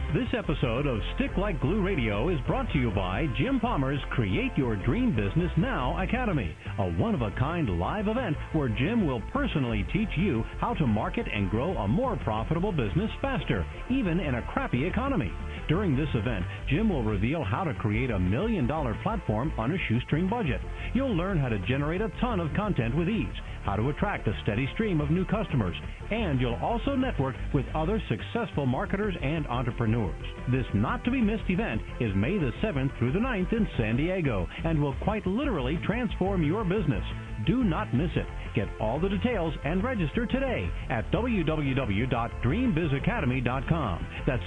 This episode of Stick Like Glue Radio is brought to you by Jim Palmer's Create Your Dream Business Now Academy, a one-of-a-kind live event where Jim will personally teach you how to market and grow a more profitable business faster, even in a crappy economy. During this event, Jim will reveal how to create $1 million platform on a shoestring budget. You'll learn how to generate a ton of content with ease, how to attract a steady stream of new customers, and you'll also network with other successful marketers and entrepreneurs. This not-to-be-missed event is May the 7th through the 9th in San Diego and will quite literally transform your business. Do not miss it. Get all the details and register today at www.dreambizacademy.com. That's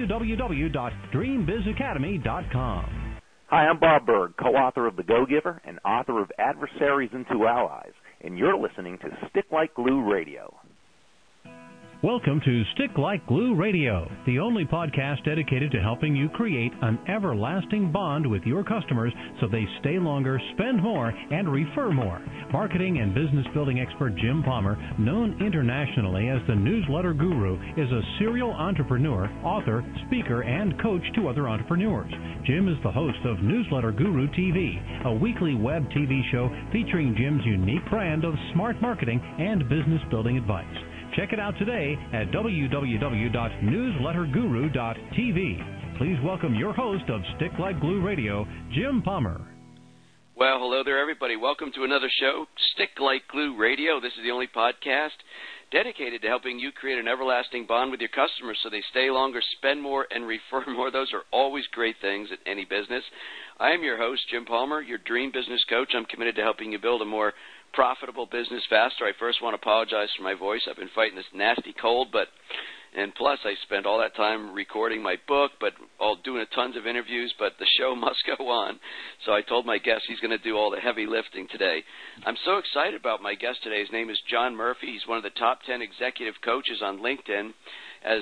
www.dreambizacademy.com. Hi, I'm Bob Berg, co-author of The Go-Giver and author of Adversaries into Allies, and you're listening to Stick Like Glue Radio. Welcome to Stick Like Glue Radio, the only podcast dedicated to helping you create an everlasting bond with your customers so they stay longer, spend more, and refer more. Marketing and business building expert Jim Palmer, known internationally as the Newsletter Guru, is a serial entrepreneur, author, speaker, and coach to other entrepreneurs. Jim is the host of Newsletter Guru TV, a weekly web TV show featuring Jim's unique brand of smart marketing and business building advice. Check it out today at www.newsletterguru.tv. Please welcome your host of Stick Like Glue Radio, Jim Palmer. Well, hello there, everybody. Welcome to another show, Stick Like Glue Radio. This is the only podcast dedicated to helping you create an everlasting bond with your customers so they stay longer, spend more, and refer more. Those are always great things in any business. I am your host, Jim Palmer, your dream business coach. I'm committed to helping you build a more profitable business faster. I first want to apologize for my voice. I've been fighting this nasty cold, and plus I spent all that time recording my book, doing tons of interviews, but the show must go on. So I told my guest he's going to do all the heavy lifting today. I'm so excited about my guest today. His name is John Murphy. He's one of the top 10 executive coaches on LinkedIn. As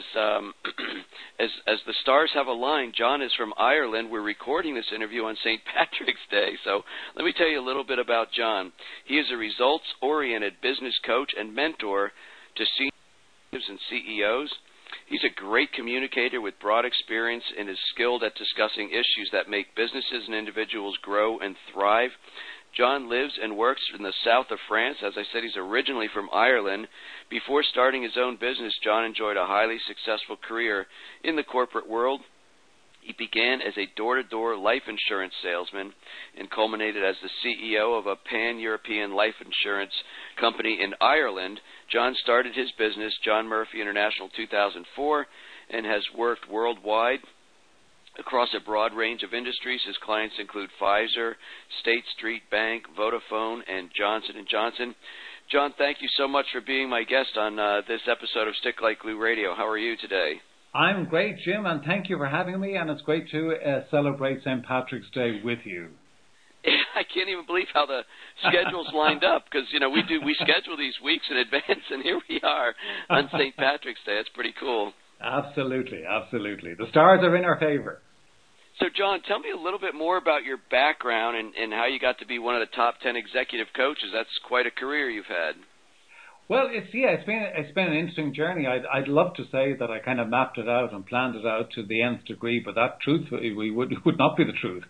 the stars have aligned, John is from Ireland. We're recording this interview on St. Patrick's Day. So let me tell you a little bit about John. He is a results-oriented business coach and mentor to senior executives and CEOs. He's a great communicator with broad experience and is skilled at discussing issues that make businesses and individuals grow and thrive. John lives and works in the south of France. As I said, he's originally from Ireland. Before starting his own business, John enjoyed a highly successful career in the corporate world. He began as a door-to-door life insurance salesman and culminated as the CEO of a pan-European life insurance company in Ireland. John started his business, John Murphy International, 2004, and has worked worldwide across a broad range of industries. His clients include Pfizer, State Street Bank, Vodafone, and Johnson & Johnson. John, thank you so much for being my guest on this episode of Stick Like Glue Radio. How are you today? I'm great, Jim, and thank you for having me, and it's great to celebrate St. Patrick's Day with you. I can't even believe how the schedule's lined up because, we schedule these weeks in advance, and here we are on St. Patrick's Day. It's pretty cool. Absolutely. The stars are in our favor. So, John, tell me a little bit more about your background and how you got to be one of the top 10 executive coaches. That's quite a career you've had. Well, it's been an interesting journey. I'd love to say that I kind of mapped it out and planned it out to the nth degree, but that truthfully would not be the truth.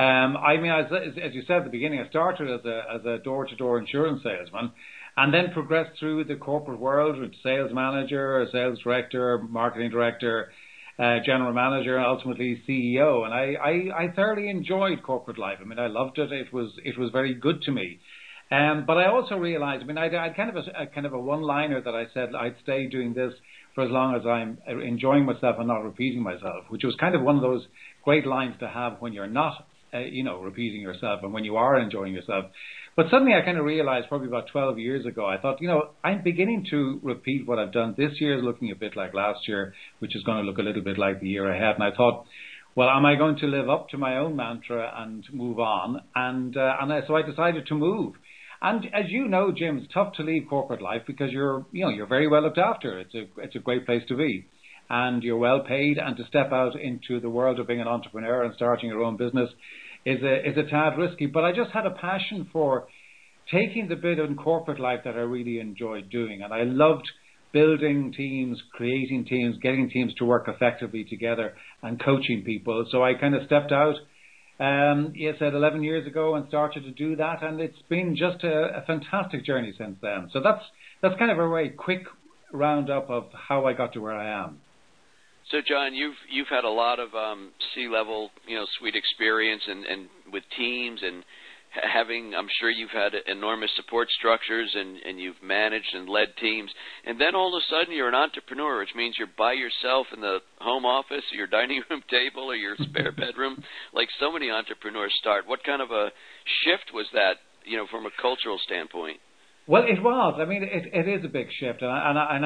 As you said at the beginning, I started as a door-to-door insurance salesman, and then progressed through the corporate world with sales manager, a sales director, marketing director, general manager, and ultimately CEO. And I thoroughly enjoyed corporate life. I loved it. It was very good to me. But I also realized, I'd kind of a one-liner that I said I'd stay doing this for as long as I'm enjoying myself and not repeating myself, which was kind of one of those great lines to have when you're not, repeating yourself and when you are enjoying yourself. But suddenly I kind of realized probably about 12 years ago, I thought, I'm beginning to repeat what I've done. This year is looking a bit like last year, which is going to look a little bit like the year ahead. And I thought, well, am I going to live up to my own mantra and move on? So I decided to move. And as you know, Jim, it's tough to leave corporate life because you're very well looked after. It's a great place to be, and you're well paid. And to step out into the world of being an entrepreneur and starting your own business is a tad risky. But I just had a passion for taking the bit in corporate life that I really enjoyed doing, and I loved building teams, creating teams, getting teams to work effectively together, and coaching people. So I kind of stepped out, said 11 years ago, and started to do that, and it's been just a fantastic journey since then. So that's kind of a very quick roundup of how I got to where I am. So, John, you've had a lot of C-level, suite experience and with teams and I'm sure you've had enormous support structures and you've managed and led teams. And then all of a sudden you're an entrepreneur, which means you're by yourself in the home office or your dining room table or your spare bedroom, like so many entrepreneurs start. What kind of a shift was that, from a cultural standpoint? Well, it was. I mean, it is a big shift, and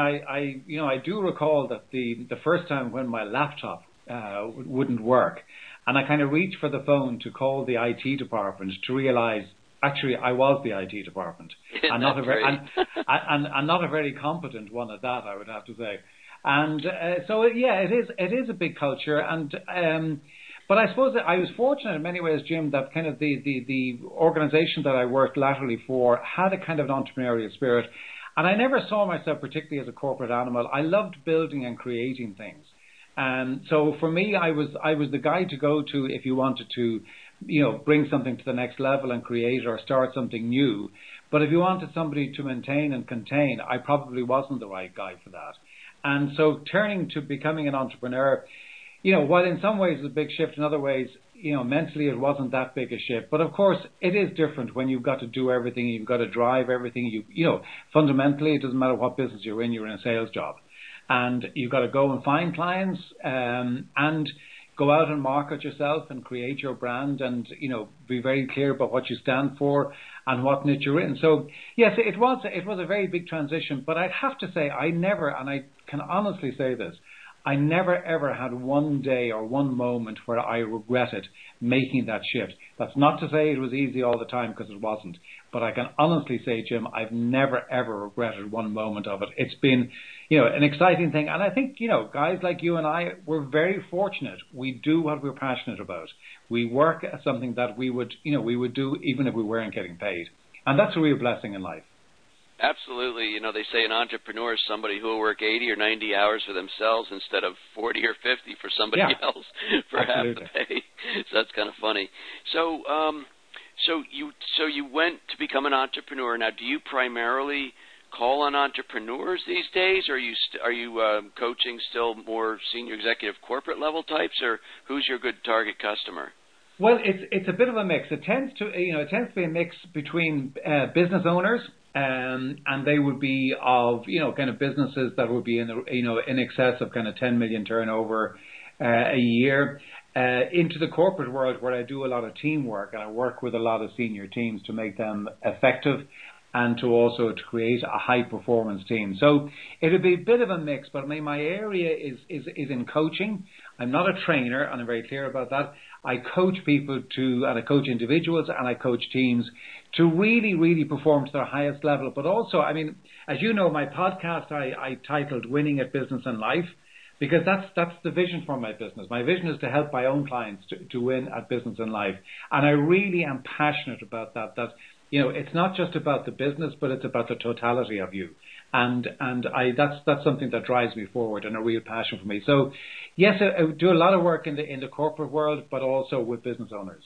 I do recall that the first time when my laptop wouldn't work, and I kind of reached for the phone to call the IT department to realize actually I was the IT department, and not a very competent one at that, I would have to say. And so it is a big culture, and. But I suppose that I was fortunate in many ways, Jim, that kind of the organization that I worked laterally for had a kind of an entrepreneurial spirit. And I never saw myself particularly as a corporate animal. I loved building and creating things. And so for me, I was the guy to go to if you wanted to, bring something to the next level and create or start something new. But if you wanted somebody to maintain and contain, I probably wasn't the right guy for that. And so turning to becoming an entrepreneur, while in some ways it's a big shift, in other ways, mentally it wasn't that big a shift. But of course, it is different when you've got to do everything, you've got to drive everything. Fundamentally, it doesn't matter what business you're in a sales job. And you've got to go and find clients and go out and market yourself and create your brand and, be very clear about what you stand for and what niche you're in. So, yes, it was a very big transition. But I'd have to say I can honestly say this, I never, ever had one day or one moment where I regretted making that shift. That's not to say it was easy all the time, because it wasn't. But I can honestly say, Jim, I've never, ever regretted one moment of it. It's been, an exciting thing. And I think, guys like you and I, we're very fortunate. We do what we're passionate about. We work at something that we would do even if we weren't getting paid. And that's a real blessing in life. Absolutely. They say an entrepreneur is somebody who will work 80 or 90 hours for themselves instead of 40 or 50 for somebody else for Absolutely. half the pay. So that's kind of funny. So you went to become an entrepreneur. Now, do you primarily call on entrepreneurs these days, or are you coaching still more senior executive corporate level types, or who's your good target customer? Well, it's a bit of a mix. It tends to be a mix between business owners, and they would be of kind of businesses that would be in excess of kind of 10 million turnover a year, into the corporate world where I do a lot of teamwork and I work with a lot of senior teams to make them effective and to create a high performance team. So it'll be a bit of a mix, but my area is in coaching. I'm not a trainer, and I'm very clear about that. I coach people and I coach individuals and I coach teams to really, really perform to their highest level. But also, as you know, my podcast I titled Winning at Business and Life, because that's the vision for my business. My vision is to help my own clients to win at business and life. And I really am passionate about that it's not just about the business, but it's about the totality of you. And that's something that drives me forward and a real passion for me. So, yes, I do a lot of work in the corporate world, but also with business owners.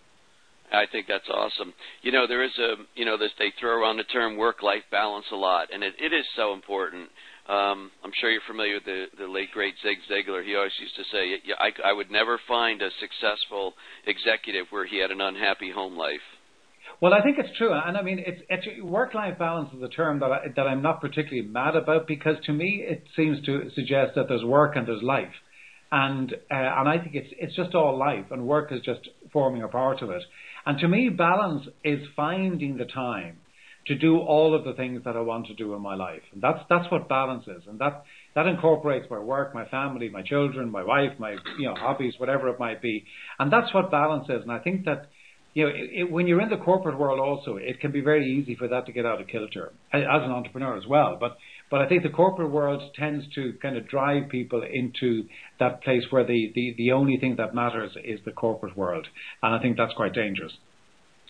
I think that's awesome. There is they throw around the term work-life balance a lot, and it is so important. I'm sure you're familiar with the late, great Zig Ziglar. He always used to say, I would never find a successful executive where he had an unhappy home life. Well, I think it's true, and it's work-life balance is a term that I'm not particularly mad about, because to me it seems to suggest that there's work and there's life, and I think it's just all life, and work is just forming a part of it. And to me, balance is finding the time to do all of the things that I want to do in my life, and that's what balance is, and that incorporates my work, my family, my children, my wife, my hobbies, whatever it might be, and that's what balance is. And I think that. When you're in the corporate world also, it can be very easy for that to get out of kilter, as an entrepreneur as well. But I think the corporate world tends to kind of drive people into that place where the only thing that matters is the corporate world. And I think that's quite dangerous.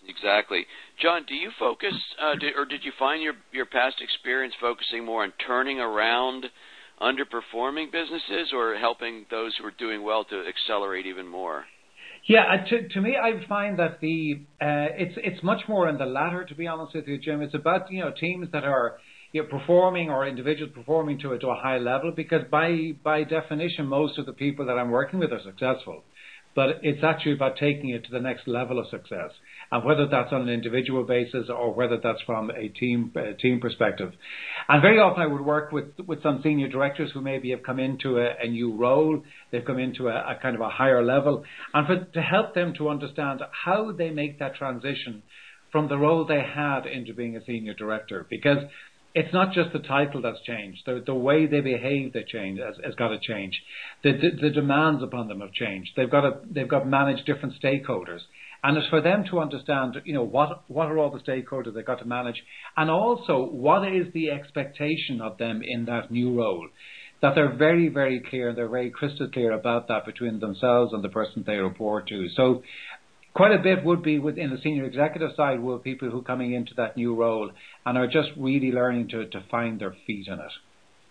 Exactly. John, do you focus, or did you find your past experience focusing more on turning around underperforming businesses or helping those who are doing well to accelerate even more? Yeah, to me, I find that it's much more in the latter. To be honest with you, Jim, it's about teams that are performing or individuals performing to a high level, because by definition, most of the people that I'm working with are successful. But it's actually about taking it to the next level of success, and whether that's on an individual basis or whether that's from a team perspective. And very often I would work with some senior directors who maybe have come into a new role, they've come into a kind of a higher level, and to help them to understand how they make that transition from the role they had into being a senior director. Because it's not just the title that's changed. The way they behave, has got to change. The demands upon them have changed. They've got to manage different stakeholders, and it's for them to understand, what are all the stakeholders they've got to manage, and also what is the expectation of them in that new role. That they're very, very clear, they're very crystal clear about that between themselves and the person they report to. So quite a bit would be within the senior executive side, will people who are coming into that new role and are just really learning to find their feet in it.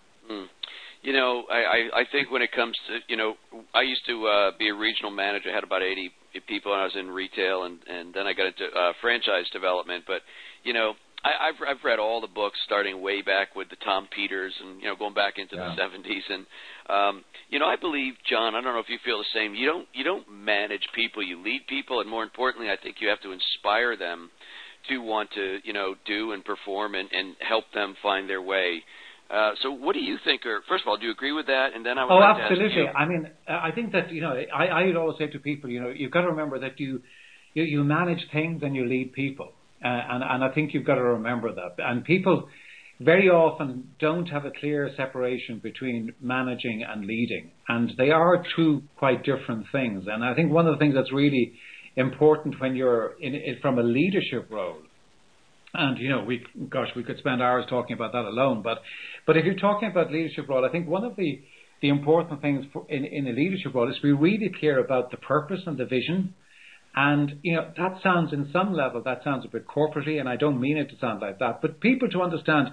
I think when it comes to, I used to be a regional manager. I had about 80 people, and I was in retail, and then I got into franchise development. But, I've read all the books starting way back with the Tom Peters and, going back into the 70s. And, I believe, John, I don't know if you feel the same. You don't manage people, you lead people. And more importantly, I think you have to inspire them to want to, do and perform and help them find their way. So what do you think? Or first of all, do you agree with that? And then I would like absolutely. To ask you. I mean, I think that, I would always say to people, you've got to remember that you manage things and you lead people. And I think you've got to remember that. And people very often don't have a clear separation between managing and leading. And they are two quite different things. And I think one of the things that's really important when you're from a leadership role, and we could spend hours talking about that alone. But if you're talking about leadership role, I think one of the important things in a leadership role is to be really clear about the purpose and the vision. And, that sounds, in some level, that sounds a bit corporately, and I don't mean it to sound like that, but people to understand,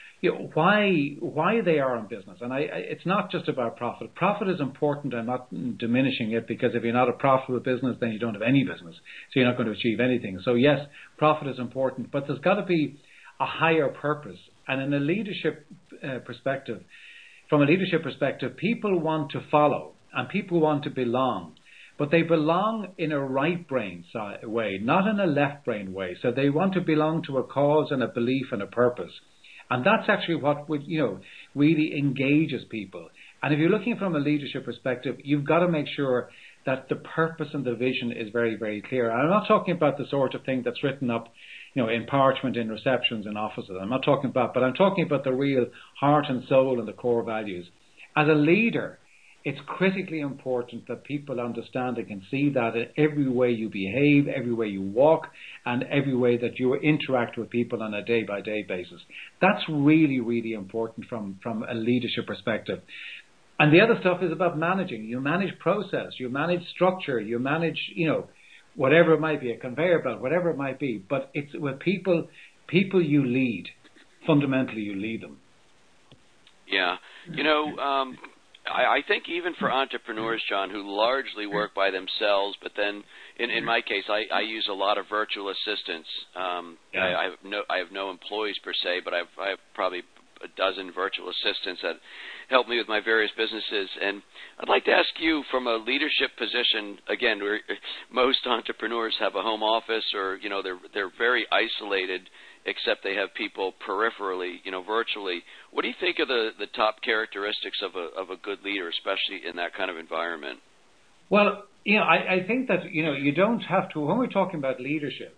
why they are in business. And it's not just about profit. Profit is important. I'm not diminishing it, because if you're not a profitable business, then you don't have any business. So you're not going to achieve anything. So yes, profit is important, but there's got to be a higher purpose. And in a leadership perspective, from a leadership perspective, people want to follow and people want to belong. But they belong in a right brain way, not in a left brain way. So they want to belong to a cause and a belief and a purpose. And that's actually what would, really engages people. And if you're looking from a leadership perspective, you've got to make sure that the purpose and the vision is very, very clear. And I'm not talking about the sort of thing that's written up, in parchment, in receptions, in offices. I'm not talking about, but I'm talking about the real heart and soul and the core values. As a leader, it's critically important that people understand and can see that in every way you behave, every way you walk, and every way that you interact with people on a day-by-day basis. That's really, really important from a leadership perspective. And the other stuff is about managing. You manage process, you manage structure, you manage, whatever it might be, a conveyor belt, whatever it might be. But it's with people you lead. Fundamentally, you lead them. Yeah. I think even for entrepreneurs, John, who largely work by themselves, but then in my case, I use a lot of virtual assistants. I have no employees per se, but I have probably a dozen virtual assistants that help me with my various businesses. And I'd like to ask you, from a leadership position, again, most entrepreneurs have a home office, or they're very isolated, except they have people peripherally, virtually. What do you think of the top characteristics of a good leader, especially in that kind of environment? Well, I think that, you don't have to, when we're talking about leadership,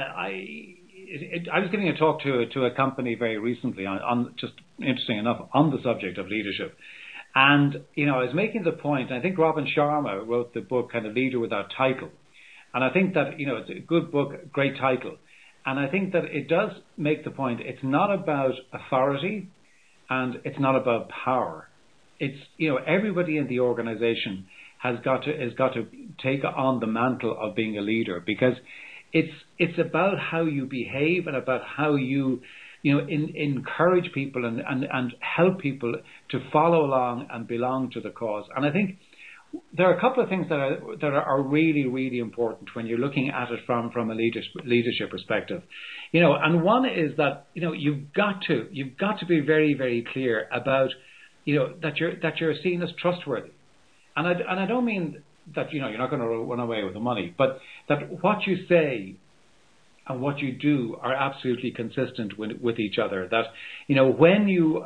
I was giving a talk to a company very recently on just interesting enough on the subject of leadership. And, I was making the point, I think Robin Sharma wrote the book kind of Leader Without Title. And I think that, it's a good book, great title. And I think that it does make the point, it's not about authority and it's not about power. It's, everybody in the organization has got to take on the mantle of being a leader, because it's about how you behave and about how you encourage people and help people to follow along and belong to the cause. And I think there are a couple of things that are really, really important when you're looking at it from a leadership perspective. And one is that you've got to be very, very clear about that you're seen as trustworthy. And I don't mean that you're not going to run away with the money, but that what you say and what you do are absolutely consistent with each other. That when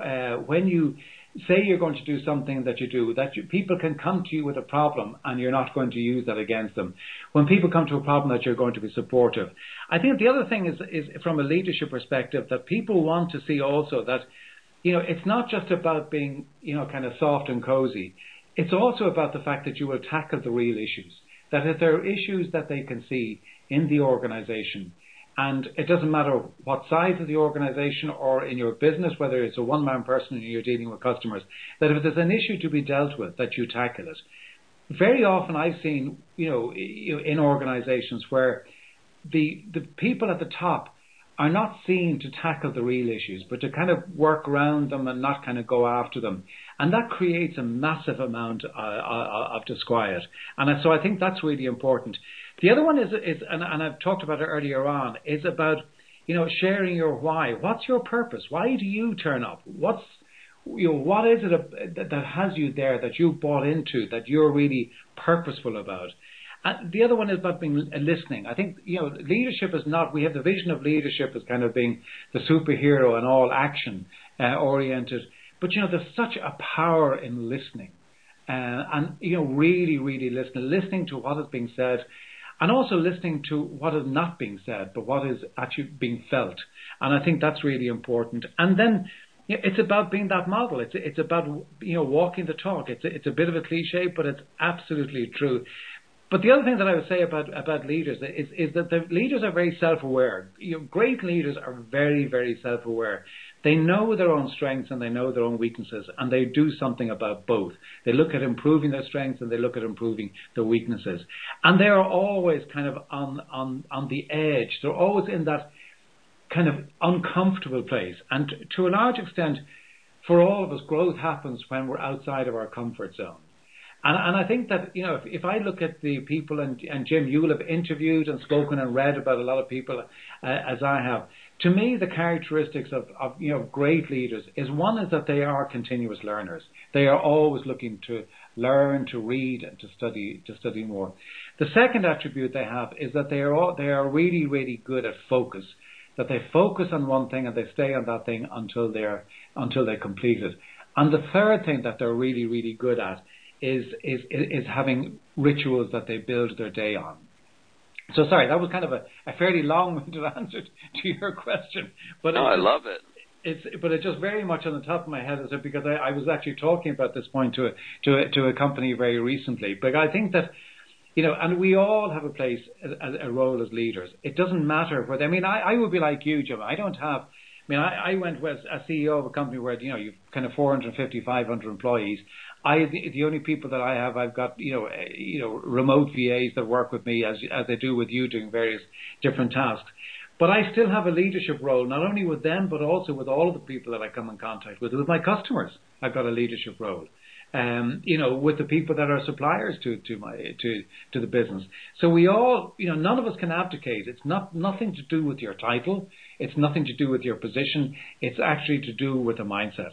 you say you're going to do something that you do, people can come to you with a problem and you're not going to use that against them. When people come to a problem, that you're going to be supportive. I think the other thing is from a leadership perspective, that people want to see also that it's not just about being kind of soft and cozy. It's also about the fact that you will tackle the real issues. That if there are issues that they can see in the organization, and it doesn't matter what size of the organization or in your business, whether it's a one-man person and you're dealing with customers, that if there's an issue to be dealt with, that you tackle it. Very often I've seen, in organizations where the people at the top are not seen to tackle the real issues, but to kind of work around them and not kind of go after them. And that creates a massive amount of disquiet. And so I think that's really important. The other one is and I've talked about it earlier on, is about, sharing your why. What's your purpose? Why do you turn up? What is it that has you there, that you bought into, that you're really purposeful about? And the other one is about being listening. I think, leadership is not, we have the vision of leadership as kind of being the superhero and all action oriented. But, there's such a power in listening and really, really listening to what is being said, and also listening to what is not being said, but what is actually being felt. And I think that's really important. And then it's about being that model. It's about, walking the talk. It's a bit of a cliche, but it's absolutely true. But the other thing that I would say about leaders is that the leaders are very self-aware. Great leaders are very, very self-aware. They know their own strengths and they know their own weaknesses, and they do something about both. They look at improving their strengths and they look at improving their weaknesses. And they are always kind of on the edge. They're always in that kind of uncomfortable place. And to a large extent, for all of us, growth happens when we're outside of our comfort zone. And I think that, if I look at the people, and Jim, you will have interviewed and spoken and read about a lot of people as I have. To me, the characteristics of great leaders is that they are continuous learners. They are always looking to learn, to read, and to study more. The second attribute they have is that they are really, really good at focus. That they focus on one thing and they stay on that thing until they complete it. And the third thing that they're really, really good at is having rituals that they build their day on. So sorry, that was kind of a fairly long-winded answer to your question. But no, I love it. But it's just very much on the top of my head, because I was actually talking about this point to a company very recently. But I think that, and we all have a place, a role as leaders. It doesn't matter whether, I would be like you, Jim. I went as a CEO of a company where, you've kind of 450, 500 employees. The only people that I have, I've got, remote VAs that work with me as they do with you, doing various different tasks. But I still have a leadership role, not only with them, but also with all of the people that I come in contact with my customers. I've got a leadership role. With the people that are suppliers to the business. So we all, none of us can abdicate. It's nothing to do with your title. It's nothing to do with your position. It's actually to do with a mindset.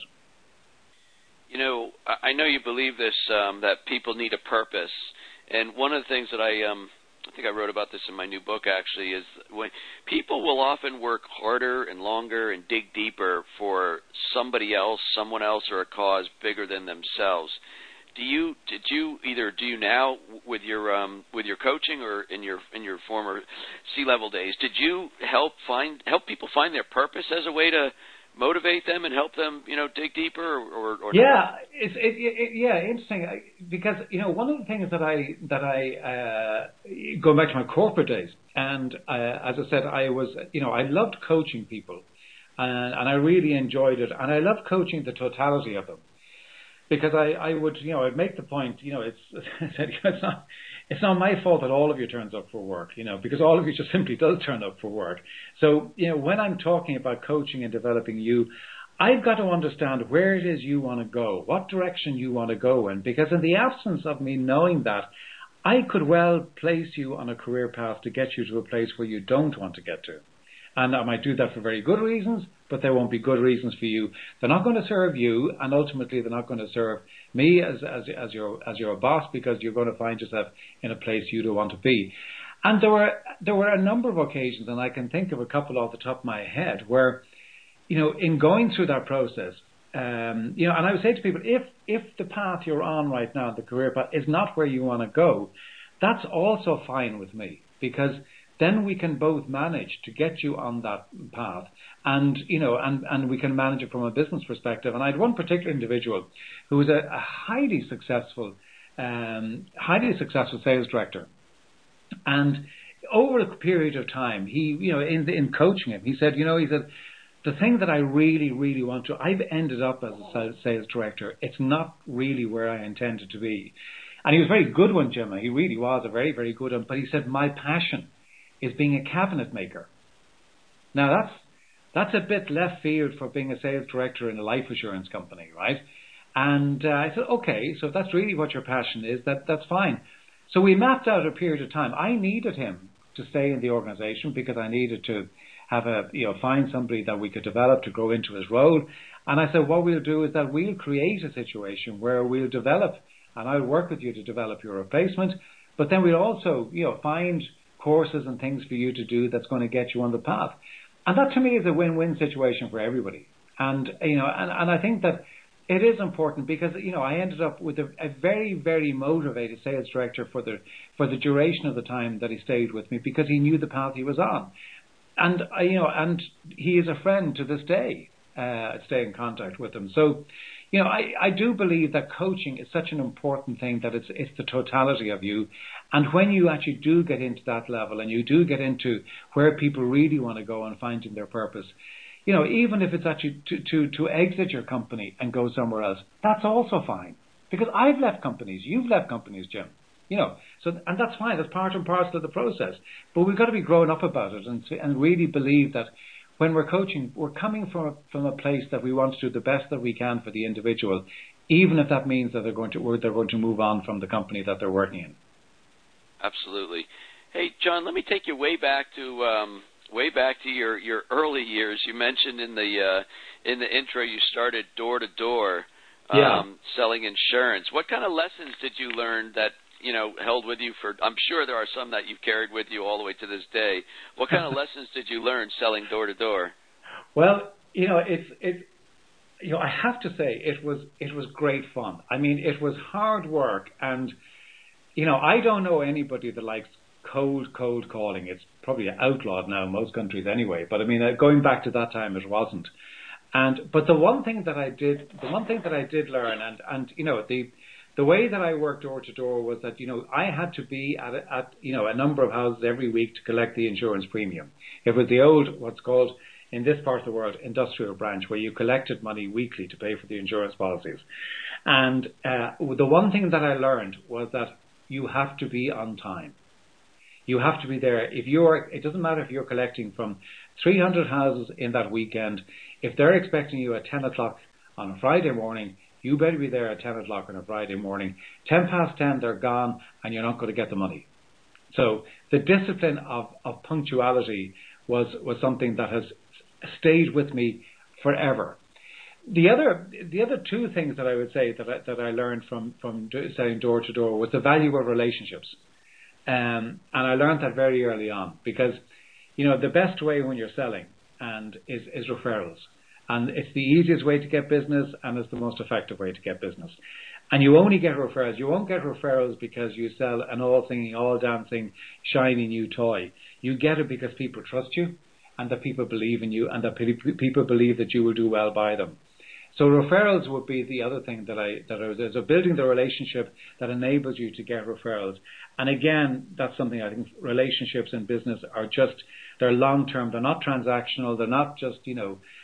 I know you believe this, that people need a purpose. And one of the things that I think I wrote about this in my new book, actually, is when people will often work harder and longer and dig deeper for somebody else, someone else, or a cause bigger than themselves. Do you now with your coaching, or in your former C-level days, did you help people find their purpose as a way to motivate them and help them, dig deeper, or yeah, interesting, because one of the things that I going back to my corporate days, and as I said, I loved coaching people, and I really enjoyed it, and I loved coaching the totality of them. because I would, I'd make the point, it's not my fault that all of you turns up for work, because all of you just simply does turn up for work. So, when I'm talking about coaching and developing you, I've got to understand where it is you want to go, what direction you want to go in, because in the absence of me knowing that, I could well place you on a career path to get you to a place where you don't want to get to. And I might do that for very good reasons, but there won't be good reasons for you. They're not going to serve you, and ultimately they're not going to serve me as your boss, because you're going to find yourself in a place you don't want to be. And there were a number of occasions, and I can think of a couple off the top of my head, where, in going through that process, and I would say to people, if the path you're on right now, the career path, is not where you want to go, that's also fine with me, because then we can both manage to get you on that path, and we can manage it from a business perspective. And I had one particular individual who was a highly successful sales director, and over a period of time, he, in coaching him, he said, the thing that I really, really want to, I've ended up as a sales director. It's not really where I intended to be. And he was a very good one, Jim. He really was a very, very good one. But he said, my passion is being a cabinet maker. Now that's a bit left field for being a sales director in a life assurance company, right? And I said, okay, so if that's really what your passion is, that's fine. So we mapped out a period of time. I needed him to stay in the organization because I needed to have find somebody that we could develop to grow into his role. And I said, what we'll do is that we'll create a situation where we'll develop, and I'll work with you to develop your replacement, but then we'll also, find courses and things for you to do that's going to get you on the path. And that to me is a win-win situation for everybody. And, and I think that it is important because, I ended up with a very, very motivated sales director for the duration of the time that he stayed with me, because he knew the path he was on. And, and he is a friend to this day. I stay in contact with him. So, I do believe that coaching is such an important thing, that it's the totality of you. And when you actually do get into that level, and you do get into where people really want to go and finding their purpose, even if it's actually to exit your company and go somewhere else, that's also fine. Because I've left companies, you've left companies, Jim. And that's fine. That's part and parcel of the process. But we've got to be grown up about it and really believe that when we're coaching, we're coming from a place that we want to do the best that we can for the individual, even if that means that they're going to move on from the company that they're working in. Absolutely. Hey, John, let me take you way back to your early years. You mentioned in the intro you started door to door selling insurance. What kind of lessons did you learn that held with you for? I'm sure there are some that you've carried with you all the way to this day. What kind of lessons did you learn selling door to door? Well, I have to say it was great fun. I mean, it was hard work, and I don't know anybody that likes cold calling. It's probably outlawed now in most countries anyway. But I mean, going back to that time, it wasn't. But the one thing that I did learn, and the way that I worked door to door was that, I had to be at a number of houses every week to collect the insurance premium. It was the old, what's called, in this part of the world, industrial branch, where you collected money weekly to pay for the insurance policies. And the one thing that I learned was that you have to be on time. You have to be there. It doesn't matter if you're collecting from 300 houses in that weekend. If they're expecting you at 10 o'clock on a Friday morning, you better be there at 10 o'clock on a Friday morning. 10 past 10, they're gone, and you're not going to get the money. So the discipline of punctuality was something that has stayed with me forever. The other two things that I would say that I learned from selling door to door was the value of relationships. And I learned that very early on, because, the best way when you're selling is referrals. And it's the easiest way to get business, and it's the most effective way to get business. And you only get referrals. You won't get referrals because you sell an all-singing, all-dancing, shiny new toy. You get it because people trust you, and that people believe in you, and that people believe that you will do well by them. So referrals would be the other thing that I was so building the relationship that enables you to get referrals. And again, that's something I think relationships in business are they're long-term. They're not transactional. They're not just,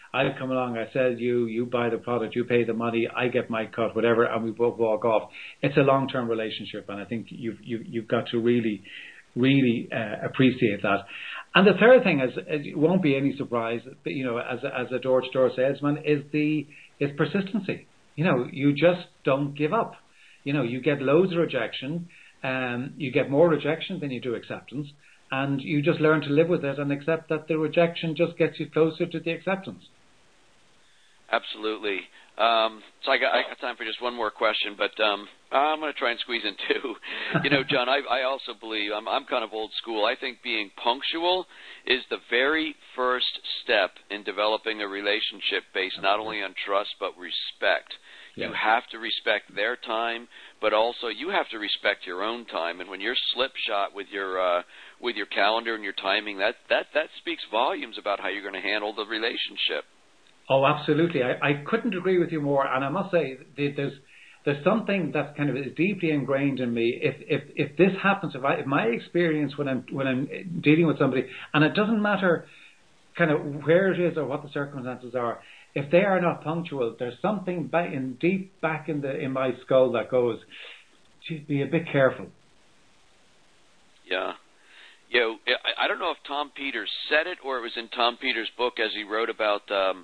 I'll come along, I sell you buy the product, you pay the money, I get my cut, whatever, and we both walk off. It's a long-term relationship, and I think you've got to really appreciate that. And the third thing is, it won't be any surprise, you know, as a door-to-door salesman, is persistency. You know, you just don't give up. You know, you get loads of rejection, you get more rejection than you do acceptance, and you just learn to live with it and accept that the rejection just gets you closer to the acceptance. Absolutely. So I got time for just one more question, but I'm going to try and squeeze in two. You know, John, I also believe, I'm kind of old school. I think being punctual is the very first step in developing a relationship based not only on trust but respect. You have to respect their time, but also you have to respect your own time. And when you're slipshod with your calendar and your timing, that speaks volumes about how you're going to handle the relationship. Oh, absolutely. I couldn't agree with you more. And I must say, there's something that's kind of deeply ingrained in me. If this happens, if my experience when I'm dealing with somebody, and it doesn't matter kind of where it is or what the circumstances are, if they are not punctual, there's something deep back in my skull that goes, be a bit careful. Yeah. You know, I don't know if Tom Peters said it or it was in Tom Peters' book as he wrote about,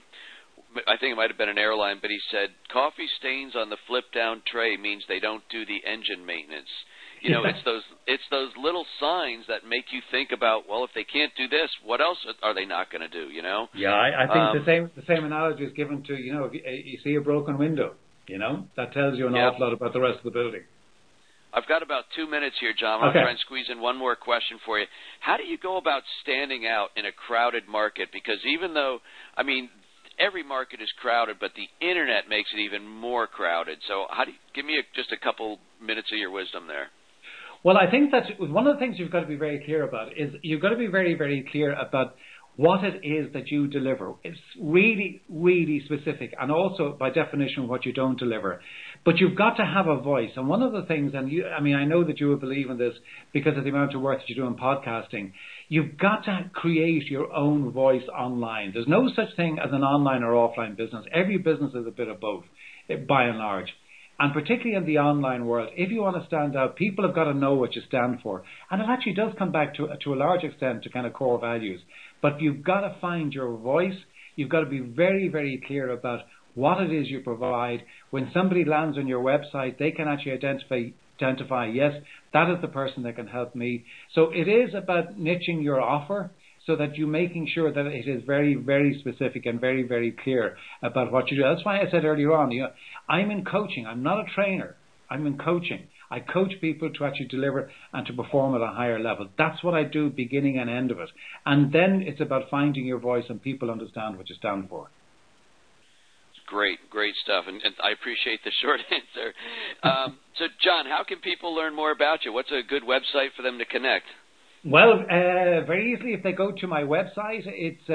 I think it might have been an airline, but he said, coffee stains on the flip-down tray means they don't do the engine maintenance. You know, it's those little signs that make you think about, well, if they can't do this, what else are they not going to do, you know? Yeah, I think the same analogy is given to, you know, if you see a broken window, you know, that tells you an awful lot about the rest of the building. I've got about 2 minutes here, John. I'll try and squeeze in one more question for you. How do you go about standing out in a crowded market? Because even though, I mean, every market is crowded, but the Internet makes it even more crowded. So how do you, give me just a couple minutes of your wisdom there. Well, I think that one of the things you've got to be very clear about is you've got to be very, very clear about what it is that you deliver. It's really, really specific, and also by definition what you don't deliver. But you've got to have a voice. And one of the things, and I know that you will believe in this because of the amount of work that you do in podcasting, you've got to create your own voice online. There's no such thing as an online or offline business. Every business is a bit of both, by and large. And particularly in the online world, if you want to stand out, people have got to know what you stand for. And it actually does come back to a large extent to kind of core values. But you've got to find your voice. You've got to be very, very clear about what it is you provide. When somebody lands on your website, they can actually identify, yes, that is the person that can help me. So it is about niching your offer so that you're making sure that it is very, very specific and very, very clear about what you do. That's why I said earlier on, you know, I'm in coaching. I'm not a trainer. I'm in coaching. I coach people to actually deliver and to perform at a higher level. That's what I do, beginning and end of it. And then it's about finding your voice and people understand what you stand for. Great stuff, and I appreciate the short answer. So, John, how can people learn more about you? What's a good website for them to connect? Well, very easily, if they go to my website, it's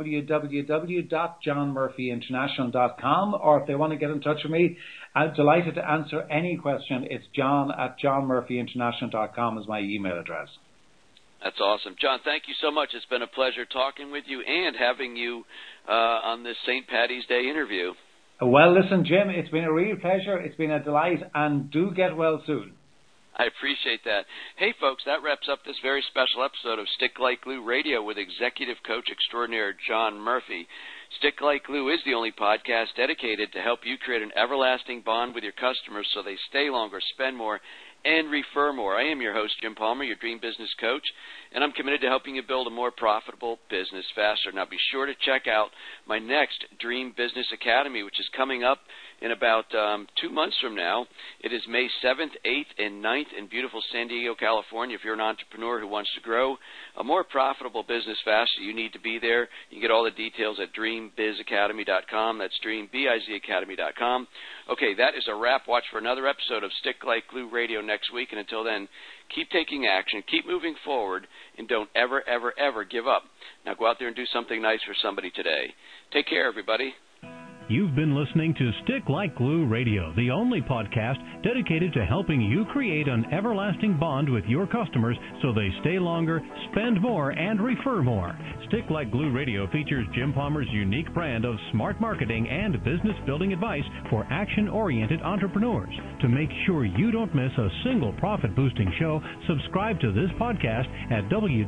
www.johnmurphyinternational.com, or if they want to get in touch with me, I'm delighted to answer any question. It's john@johnmurphyinternational.com is my email address. That's awesome. John, thank you so much. It's been a pleasure talking with you and having you on this St. Paddy's Day interview. Well, listen, Jim, it's been a real pleasure. It's been a delight, and do get well soon. I appreciate that. Hey, folks, that wraps up this very special episode of Stick Like Glue Radio with executive coach extraordinaire John Murphy. Stick Like Glue is the only podcast dedicated to help you create an everlasting bond with your customers so they stay longer, spend more, and refer more. I am your host, Jim Palmer, your dream business coach, and I'm committed to helping you build a more profitable business faster. Now, be sure to check out my next Dream Business Academy, which is coming up in about 2 months from now. It is May 7th, 8th, and 9th in beautiful San Diego, California. If you're an entrepreneur who wants to grow a more profitable business faster, you need to be there. You can get all the details at dreambizacademy.com. That's dreambizacademy.com. Okay, that is a wrap. Watch for another episode of Stick Like Glue Radio next week. And until then, keep taking action, keep moving forward, and don't ever, ever, ever give up. Now go out there and do something nice for somebody today. Take care, everybody. You've been listening to Stick Like Glue Radio, the only podcast dedicated to helping you create an everlasting bond with your customers so they stay longer, spend more, and refer more. Stick Like Glue Radio features Jim Palmer's unique brand of smart marketing and business building advice for action-oriented entrepreneurs. To make sure you don't miss a single profit-boosting show, subscribe to this podcast at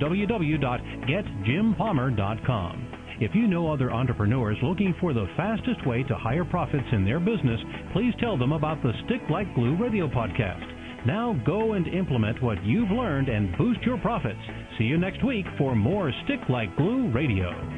www.getjimpalmer.com. If you know other entrepreneurs looking for the fastest way to higher profits in their business, please tell them about the Stick Like Glue Radio podcast. Now go and implement what you've learned and boost your profits. See you next week for more Stick Like Glue Radio.